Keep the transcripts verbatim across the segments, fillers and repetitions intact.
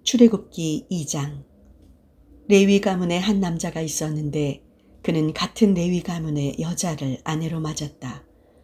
출애굽기 이 장. 레위 가문에 한 남자가 있었는데 그는 같은 레위 가문의 여자를 아내로 맞았다.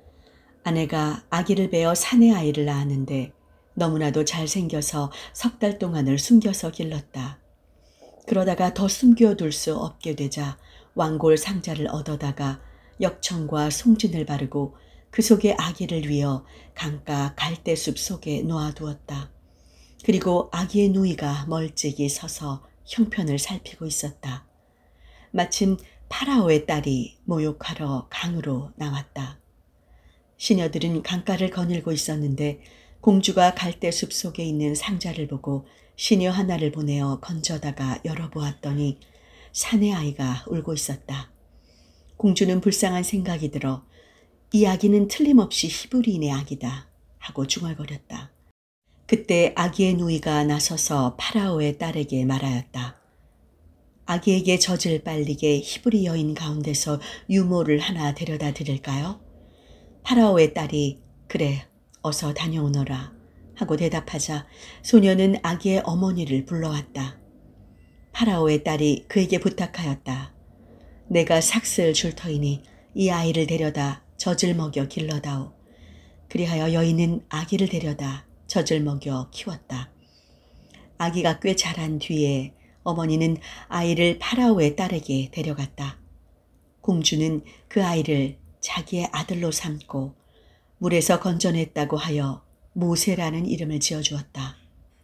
아내가 아기를 베어 사내 아이를 낳았는데 너무나도 잘생겨서 석 달 동안을 숨겨서 길렀다. 그러다가 더 숨겨둘 수 없게 되자 왕골 상자를 얻어다가 역청과 송진을 바르고 그 속에 아기를 위어 강가 갈대숲 속에 놓아두었다. 그리고 아기의 누이가 멀찍이 서서 형편을 살피고 있었다. 마침 파라오의 딸이 모욕하러 강으로 나왔다. 시녀들은 강가를 거닐고 있었는데 공주가 갈대숲 속에 있는 상자를 보고 시녀 하나를 보내어 건져다가 열어보았더니 사내 아이가 울고 있었다. 공주는 불쌍한 생각이 들어 이 아기는 틀림없이 히브리인의 아기다 하고 중얼거렸다. 그때 아기의 누이가 나서서 파라오의 딸에게 말하였다. 아기에게 젖을 빨리게 히브리 여인 가운데서 유모를 하나 데려다 드릴까요? 파라오의 딸이 그래 어서 다녀오너라 하고 대답하자 소녀는 아기의 어머니를 불러왔다. 파라오의 딸이 그에게 부탁하였다. 내가 삭슬 줄 터이니 이 아이를 데려다 젖을 먹여 길러다오. 그리하여 여인은 아기를 데려다 젖을 먹여 키웠다. 아기가 꽤 자란 뒤에 어머니는 아이를 파라오의 딸에게 데려갔다. 공주는 그 아이를 자기의 아들로 삼고 물에서 건져냈다고 하여 모세라는 이름을 지어주었다.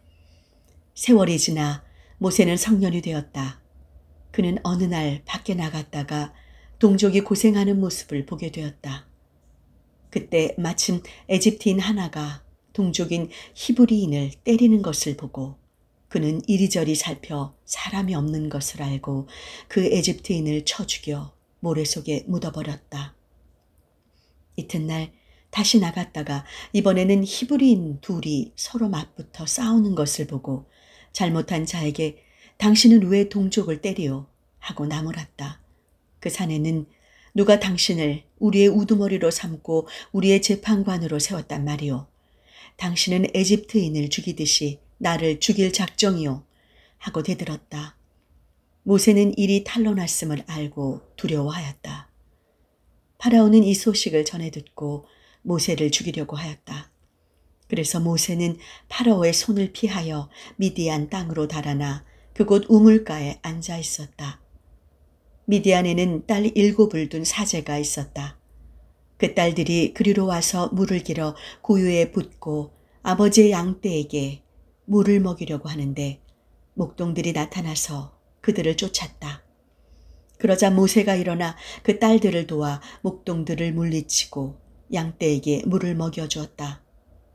세월이 지나 모세는 성년이 되었다. 그는 어느 날 밖에 나갔다가 동족이 고생하는 모습을 보게 되었다. 그때 마침 에집트인 하나가 동족인 히브리인을 때리는 것을 보고 그는 이리저리 살펴 사람이 없는 것을 알고 그 에집트인을 쳐 죽여 모래 속에 묻어버렸다. 이튿날 다시 나갔다가 이번에는 히브리인 둘이 서로 맞붙어 싸우는 것을 보고 잘못한 자에게 당신은 왜 동족을 때리오? 하고 나무랐다. 그 사내는 누가 당신을 우리의 우두머리로 삼고 우리의 재판관으로 세웠단 말이오. 당신은 에집트인을 죽이듯이 나를 죽일 작정이오. 하고 대들었다. 모세는 일이 탄로났음을 알고 두려워하였다. 파라오는 이 소식을 전해 듣고 모세를 죽이려고 하였다. 그래서 모세는 파라오의 손을 피하여 미디안 땅으로 달아나 그곳 우물가에 앉아 있었다. 미디안에는 딸 일곱을 둔 사제가 있었다. 그 딸들이 그리로 와서 물을 길어 고유에 붓고 아버지의 양떼에게 물을 먹이려고 하는데 목동들이 나타나서 그들을 쫓았다. 그러자 모세가 일어나 그 딸들을 도와 목동들을 물리치고 양떼에게 물을 먹여주었다.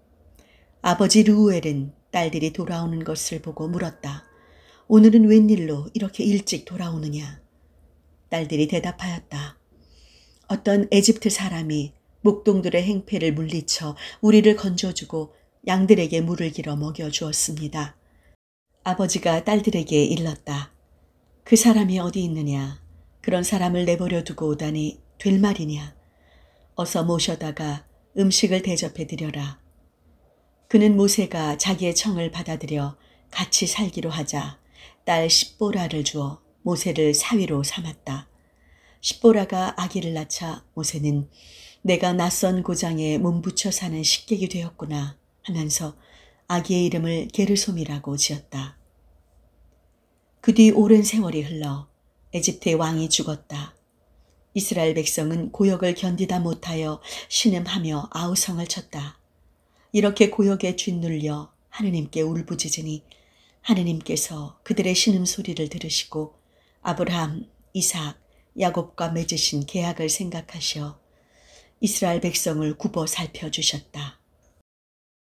아버지 르우엘은 딸들이 돌아오는 것을 보고 물었다. 오늘은 웬일로 이렇게 일찍 돌아오느냐? 딸들이 대답하였다. 어떤 에집트 사람이 목동들의 행패를 물리쳐 우리를 건져주고 양들에게 물을 길어 먹여주었습니다. 아버지가 딸들에게 일렀다. 그 사람이 어디 있느냐? 그런 사람을 내버려 두고 오다니 될 말이냐? 어서 모셔다가 음식을 대접해 드려라. 그는 모세가 자기의 청을 받아들여 같이 살기로 하자 딸 십보라를 주어 모세를 사위로 삼았다. 십보라가 아기를 낳자 모세는 내가 낯선 고장에 몸붙여 사는 식객이 되었구나 하면서 아기의 이름을 게르솜이라고 지었다. 그 뒤 오랜 세월이 흘러 에집트의 왕이 죽었다. 이스라엘 백성은 고역을 견디다 못하여 신음하며 아우성을 쳤다. 이렇게 고역에 쥐눌려 하느님께 울부짖으니 하느님께서 그들의 신음소리를 들으시고 아브라함, 이삭, 야곱과 맺으신 계약을 생각하셔 이스라엘 백성을 굽어 살펴주셨다.